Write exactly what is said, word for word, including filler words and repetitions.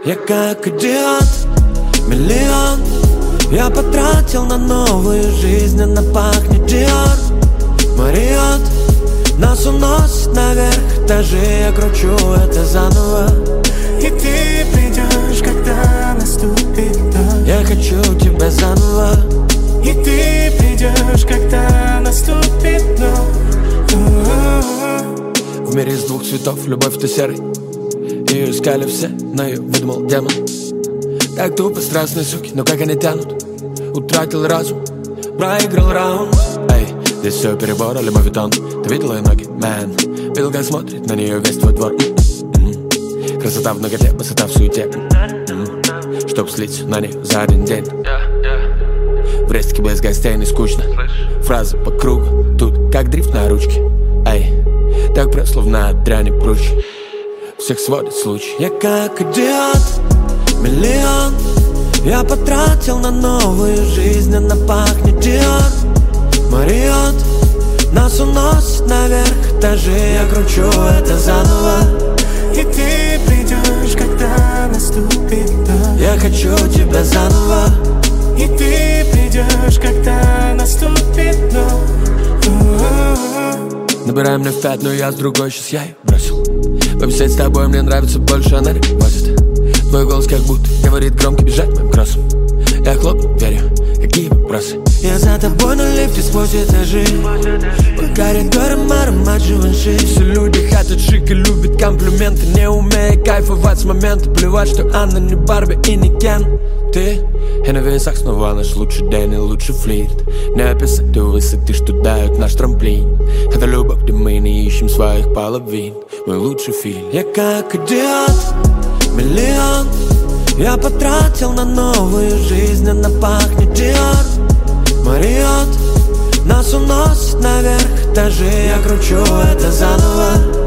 Я как идиот, миллион я потратил на новую жизнь, она пахнет Диор. Мариот нас уносит наверх этажи, я кручу это заново. И ты придешь, когда наступит дождь. Я хочу тебя заново. И ты придешь, когда наступит ночь. В мире из двух цветов любовь-то серый. Ее искали все, но ее выдумал демон. Так тупо страстные суки, но как они тянут. Утратил разум, проиграл раунд. Эй, здесь все перебор, любовь и тон. Ты видела ее ноги, мэн? Видел, как смотрит на нее весь твой двор. М-м-м. Красота в ноготе, высота в суете. М-м. Чтоб слить на ней за один день. В рестике без гостей не скучно. Фразы по кругу, тут как дрифт на ручке. Эй, так прям словно от дряни прочь. Всех сводит случай. Я как идиот, миллион я потратил на новую жизнь, она пахнет Диор. Мариот нас уносит наверх этажи, я кручу это заново. И ты придешь, когда наступит дождь. Я хочу тебя заново. И ты придешь, когда наступит ночь. Набираем мне в пять, но я с другой, сейчас я ее бросил. Побеседовать с тобой мне нравится больше, она возит. Твой голос как будто говорит громко, бежать моим кроссом. Я хлопну дверью, какие вопросы? Я за тобой на лифте сквозь этажи. По коридорам аромат Живанши. Все люди хотят шик и любят комплименты, не умея кайфовать с момента. Плевать, что она не Барби и не Кен. Ты и на весах снова наш лучший день и лучший флирт. Не описать ту высоты, что дают наш трамплин. Это любовь, где мы не ищем своих половин. Мой лучший фильм. Я как идиот, миллион я потратил на новую жизнь, она пахнет Диор. Мариот нас уносит наверх этажи, я кручу это заново.